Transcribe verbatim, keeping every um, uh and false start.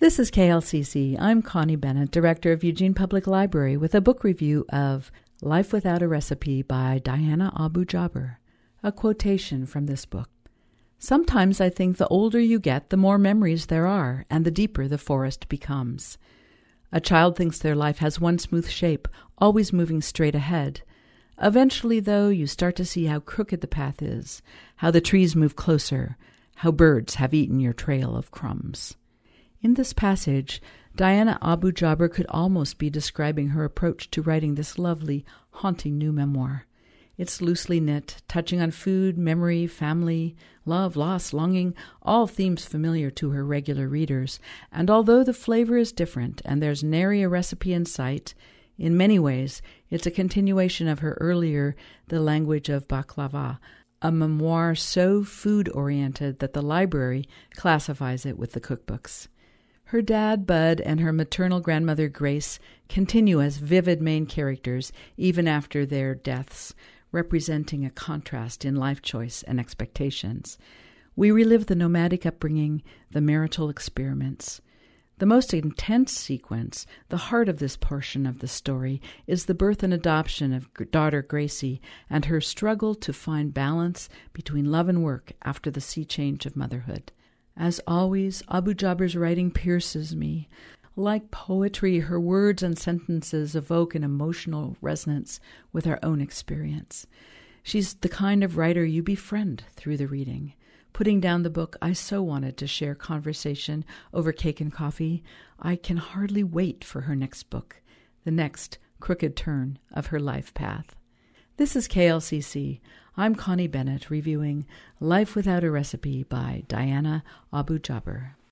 This is K L C C. I'm Connie Bennett, Director of Eugene Public Library, with a book review of Life Without a Recipe by Diana Abu-Jaber, a quotation from this book. Sometimes I think the older you get, the more memories there are, and the deeper the forest becomes. A child thinks their life has one smooth shape, always moving straight ahead. Eventually, though, you start to see how crooked the path is, how the trees move closer, how birds have eaten your trail of crumbs. In this passage, Diana Abu-Jaber could almost be describing her approach to writing this lovely, haunting new memoir. It's loosely knit, touching on food, memory, family, love, loss, longing, all themes familiar to her regular readers. And although the flavor is different and there's nary a recipe in sight, in many ways it's a continuation of her earlier The Language of Baklava, a memoir so food-oriented that the library classifies it with the cookbooks. Her dad, Bud, and her maternal grandmother, Grace, continue as vivid main characters even after their deaths, representing a contrast in life choice and expectations. We relive the nomadic upbringing, the marital experiments. The most intense sequence, the heart of this portion of the story, is the birth and adoption of daughter Gracie and her struggle to find balance between love and work after the sea change of motherhood. As always, Abu-Jaber's writing pierces me. Like poetry, her words and sentences evoke an emotional resonance with our own experience. She's the kind of writer you befriend through the reading. Putting down the book, I so wanted to share conversation over cake and coffee. I can hardly wait for her next book, the next crooked turn of her life path. This is K L C C. I'm Connie Bennett reviewing Life Without a Recipe by Diana Abu-Jaber.